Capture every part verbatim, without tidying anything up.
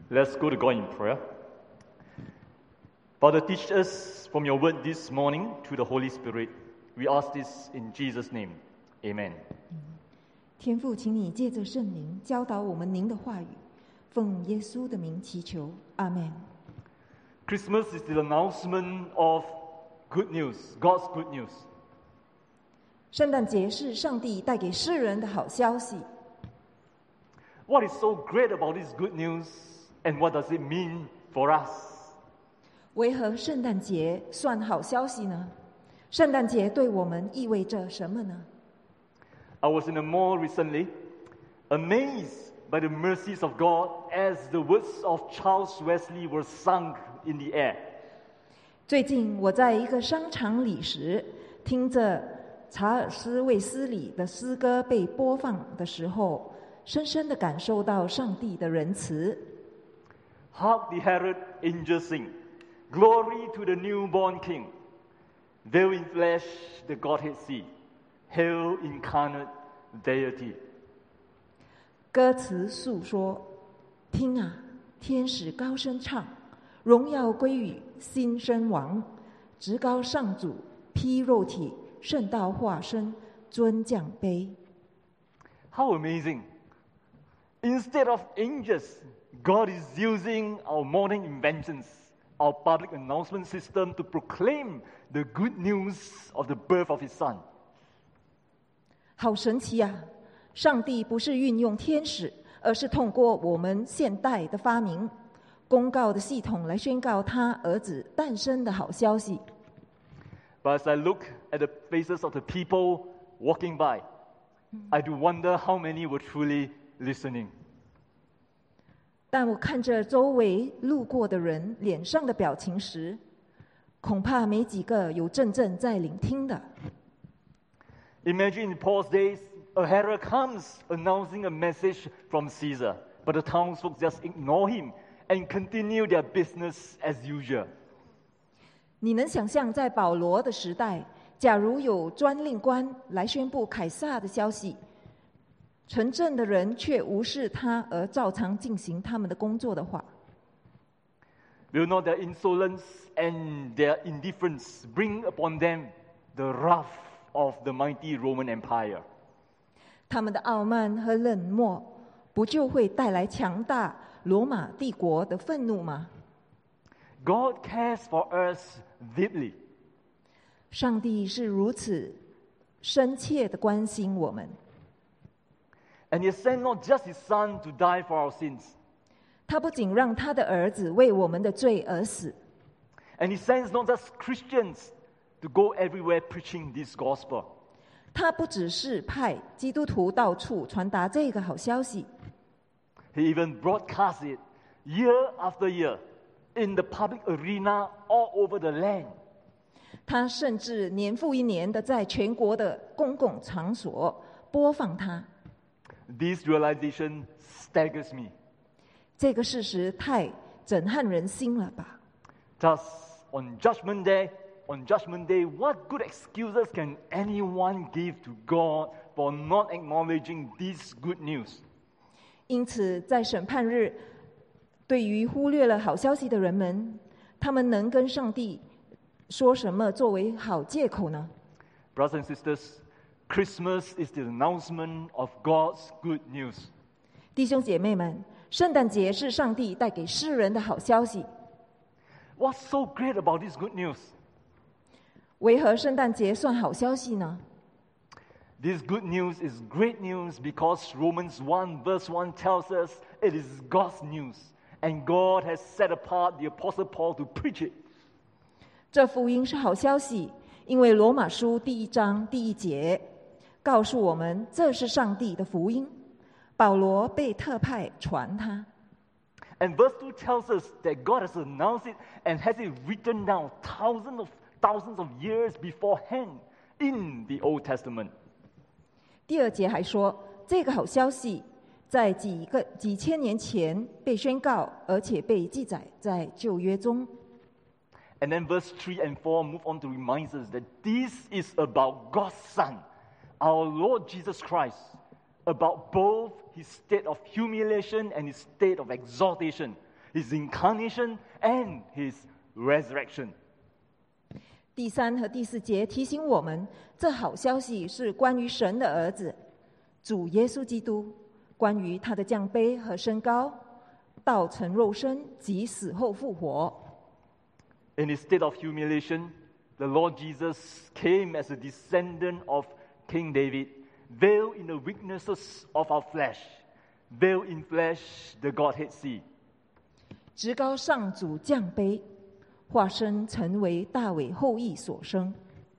Let's go to God in prayer. Father, teach us from your word this morning through the Holy Spirit. We ask this in Jesus' name. Amen. 天父，请你借着圣灵教导我们您的话语，奉耶稣的名祈求，阿们。 Christmas is the announcement of good news, God's good news. 圣诞节是上帝带给世人的好消息。 What is so great about this good news, and what does it mean for us? 为何圣诞节算好消息呢？圣诞节对我们意味着什么呢？ I was in a mall recently, amazed by the mercies of God as the words of Charles Wesley were sung in the air. 最近我在一个商场里时，听着查尔斯·卫斯理的诗歌被播放的时候，深深地感受到上帝的仁慈。 Hark the herald angels sing, glory to the newborn King. Veiled in flesh, the Godhead see. Hail incarnate deity. 歌词诉说：听啊，天使高声唱，荣耀归于新生王，至高上主披肉体，圣道化身，尊降卑。 How amazing! Instead of angels, God is using our modern inventions, our public announcement system to proclaim the good news of the birth of His Son. 好神奇啊！上帝不是运用天使，而是通过我们现代的发明、公告的系统来宣告他儿子诞生的好消息。 But as I look at the faces of the people walking by, I do wonder how many were truly listening. 但我看着周围路过的人脸上的表情时，恐怕没几个有真正在聆听的。 Imagine in Paul's days, a herald comes announcing a message from Caesar, but the townsfolk just ignore him and continue their business as usual. 你能想象在保罗的时代，假如有专令官来宣布凯撒的消息，城镇的人却无视他而照常进行他们的工作的话， Will not their insolence and their indifference bring upon them the wrath of the mighty Roman Empire? 他们的傲慢和冷漠，不就会带来强大罗马帝国的愤怒吗？ God cares for us deeply. 上帝是如此深切的关心我们， And He sent not just His Son to die for our sins, 他不仅让他的儿子为我们的罪而死， and He sends not just Christians to go everywhere preaching this gospel. 他不只是派基督徒到处传达这个好消息， He even broadcasts it year after year in the public arena all over the land. 他甚至年复一年的在全国的公共场所播放它。 This realization staggers me. 这个事实太震撼人心了吧！ Thus, on Judgment Day, on Judgment Day, what good excuses can anyone give to God for not acknowledging this good news? 因此，在审判日，对于忽略了好消息的人们，他们能跟上帝说什么作为好借口呢？ Brothers and sisters, Christmas is the announcement of God's good news. 弟兄姐妹们，圣诞节是上帝带给世人的好消息。 What's so great about this good news? 为何圣诞节算好消息呢？ This good news is great news because Romans one verse one tells us it is God's news, and God has set apart the Apostle Paul to preach it. 这福音是好消息，因为罗马书第一章第一节告诉我们，这是上帝的福音，保罗被特派传它。 And verse two tells us that God has announced it and has it written down thousands of thousands of years beforehand in the Old Testament. 第二节还说，这个好消息在几个几千年前被宣告，而且被记载在旧约中。 And then verse three and four move on to remind us that this is about God's Son, our Lord Jesus Christ, about both His state of humiliation and His state of exaltation, his incarnation and his resurrection. 第三和第四节提醒我们，这好消息是关于神的儿子主耶稣基督，关于他的降卑和升高，道成肉身及死后复活。 In his state of humiliation, the Lord Jesus came as a descendant of King David, veiled in the weaknesses of our flesh, veiled in flesh the Godhead see. 至高上主降卑，化身成为大卫后裔所生。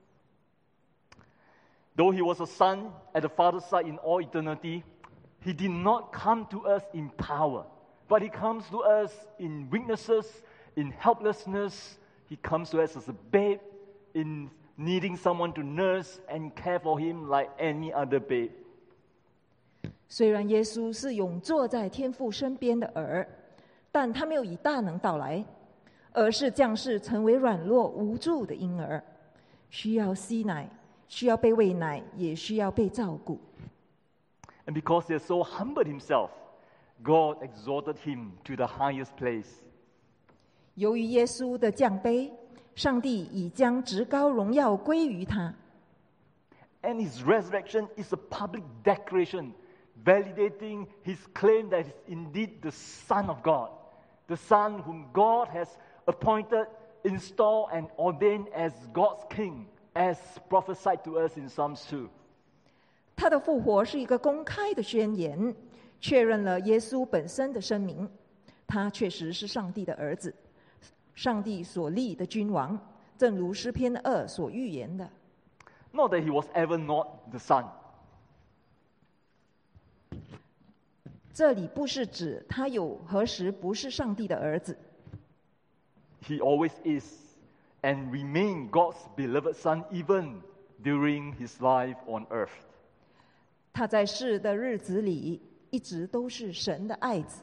Though he was a son at the Father's side in all eternity, he did not come to us in power, but he comes to us in weaknesses, in helplessness. He comes to us as a babe, in needing someone to nurse and care for him like any other babe. 虽然耶稣是永坐在天父身边的儿，但他没有以大能到来，而是降世成为软弱无助的婴儿，需要吸奶，需要被喂奶，也需要被照顾。 And because he has so humbled himself, God exalted him to the highest place. 由于耶稣的降卑，上帝已将至高荣耀归于他。 And his resurrection is a public declaration, validating his claim that he's indeed the Son of God, the Son whom God has appointed, installed, and ordained as God's King, as prophesied to us in Psalms two. 他的复活是一个公开的宣言，确认了耶稣本身的声明，他确实是上帝的儿子，上帝所立的君王，正如诗篇二所预言的。 Not that he was ever not the Son. 这里不是指他有何时不是上帝的儿子。 He always is and remained God's beloved Son even during his life on earth. 他在世的日子里一直都是神的爱子。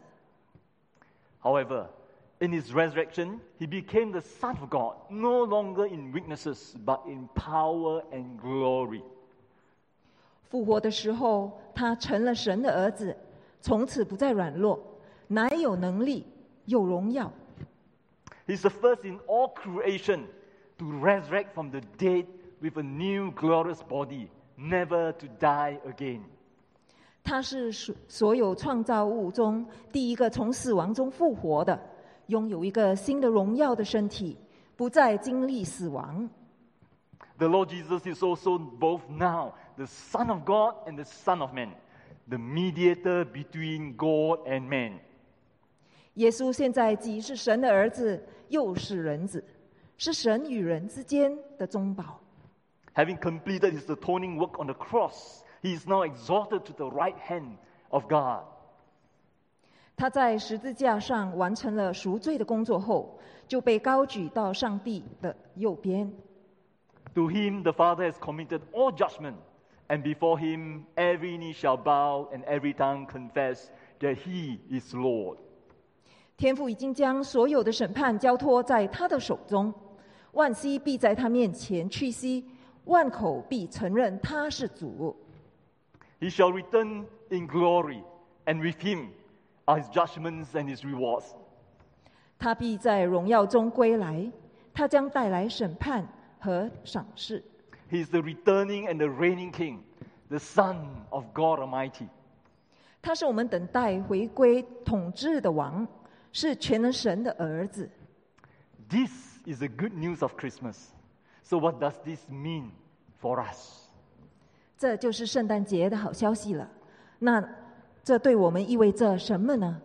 However, in his resurrection, he became the Son of God, no longer in weaknesses, but in power and glory. 复活的时候，他成了神的儿子，从此不再软弱，乃有能力，有荣耀。 He's the first in all creation to resurrect from the dead with a new glorious body, never to die again. 他是所有创造物中第一个从死亡中复活的，拥有一个新的荣耀的身体，不再经历死亡。 The Lord Jesus is also both now the Son of God and the Son of Man, the mediator between God and man. 耶稣现在既是神的儿子，又是人子，是神与人之间的中保。 Having completed his atoning work on the cross, he is now exalted to the right hand of God. 他在十字架上完成了赎罪的工作后，就被高举到上帝的右边。 To him the Father has committed all judgment, and before him every knee shall bow and every tongue confess that he is Lord. 天父已经将所有的审判交托在他的手中，万膝必在他面前屈膝，万口必承认他是主。 He shall return in glory, and with him are his judgments and his rewards. 他必在荣耀中归来，他将带来审判和赏赐。 He is the returning and the reigning King, the Son of God Almighty. 他是我们等待回归统治的王，是全能神的儿子。 This is the good news of Christmas. So what does this mean for us? 这就是圣诞节的好消息了。那这对我们意味着什么呢？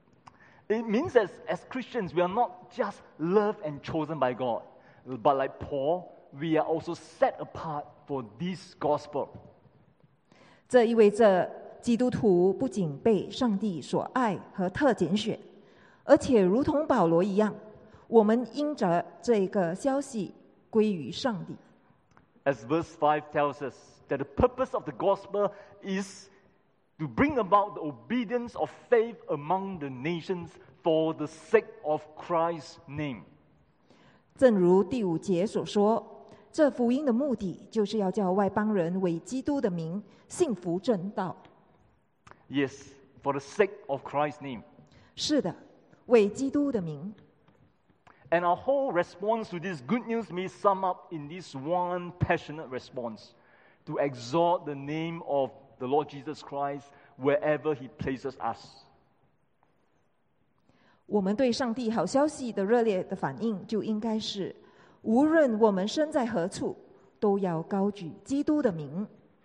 It means that as Christians, we are not just loved and chosen by God, but like Paul, we are also set apart for this gospel. 这意味着基督徒不仅被上帝所爱和特拣选，而且如同保罗一样，我们因着这个消息归于上帝。 As verse five tells us, that the purpose of the gospel is to bring about the obedience of faith among the nations for the sake of Christ's name. 正如第五节所说，这福音的目的就是要叫外邦人为基督的名信服正道。 Yes, for the sake of Christ's name. 是的， 为基督的名。 And our whole response to this good news may sum up in this one passionate response to exalt the name of the Lord Jesus Christ wherever He places us. 我们对上帝好消息的热烈的反应，就应该是：无论我们身在何处，都要高举基督的名。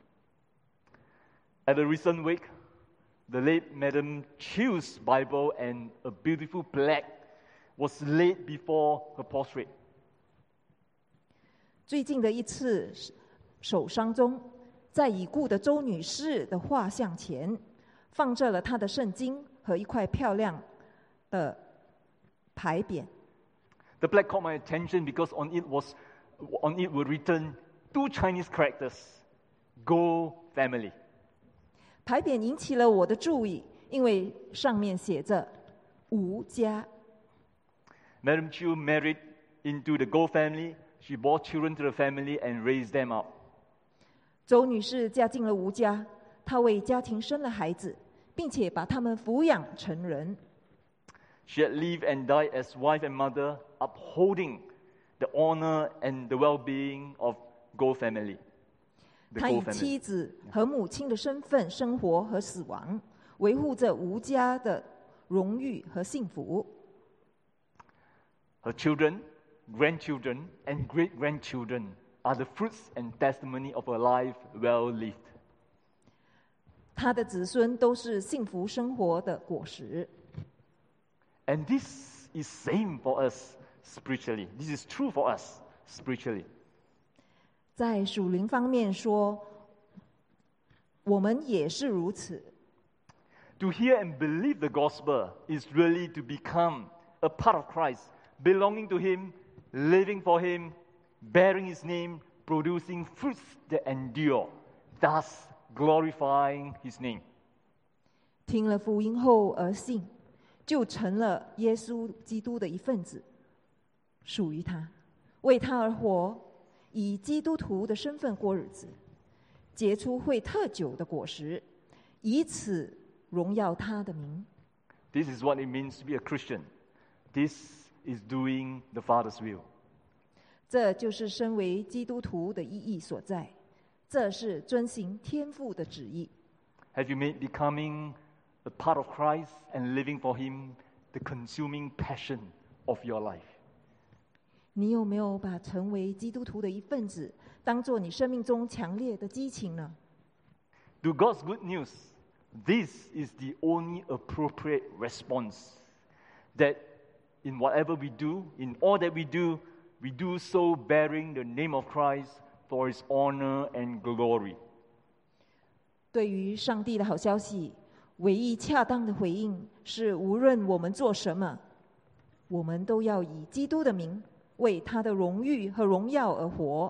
At a recent wake, the late Madam Chew's Bible and a beautiful plaque was laid before her portrait. 最近的一次守丧中，在已故的周女士的画像前，放着了她的圣经和一块漂亮的牌匾。 The plaque caught my attention because on it was, on it were written two Chinese characters: "Go Family." 牌匾引起了我的注意，因为上面写着“吴家”。 Madam Chew married into the Go family. She bore children to the family and raised them up. 周女士嫁进了吴家，她为家庭生了孩子，并且把他们抚养成人。 She had lived and died as wife and mother, upholding the honor and the well-being of Go family. The 她 Go 以 family. 妻子和母亲的身份生活和死亡，维护着吴家的荣誉和幸福。 Her children, grandchildren, and great-grandchildren are the fruits and testimony of a life well lived. 她的子孙都是幸福生活的果实。 And this is same for us spiritually. This is true for us spiritually. 在属灵方面说，我们也是如此。 To hear and believe the gospel is really to become a part of Christ, belonging to Him, living for Him, bearing His name, producing fruits that endure, thus glorifying His name. 听了福音后而信，就成了耶稣基督的一份子，属于他，为他而活，以基督徒的身份过日子，结出会特久的果实，以此荣耀他的名。 This is what it means to be a Christian. This is doing the Father's will. 这就是身为基督徒的意义所在，这是遵行天父的旨意。 Have you made becoming a part of Christ and living for Him the consuming passion of your life? 你有没有把成为基督徒的一份子，当作你生命中强烈的激情呢？ To God's good news, this is the only appropriate response. That in whatever we do, in all that we do, we do so bearing the name of Christ for His honor and glory. 对于上帝的好消息，唯一恰当的回应是：无论我们做什么，我们都要以基督的名，为他的荣誉和荣耀而活。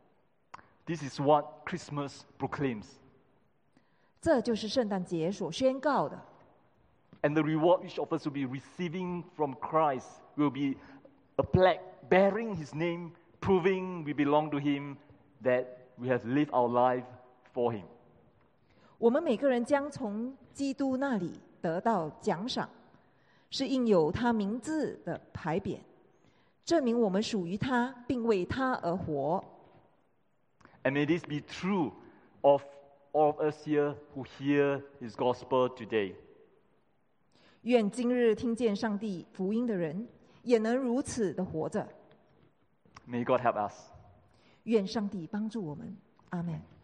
This is what Christmas proclaims. 这就是圣诞节所宣告的。 And the reward each of us will be receiving from Christ will be a plaque bearing His name, proving we belong to Him, that we have lived our life for Him. 我们每个人将从基督那里得到奖赏，是印有他名字的牌匾，证明我们属于他，并为他而活。 And may this be true of all of us here who hear His gospel today. 愿今日听见上帝福音的人，也能如此的活着。 May God help us. 愿上帝帮助我们。阿们。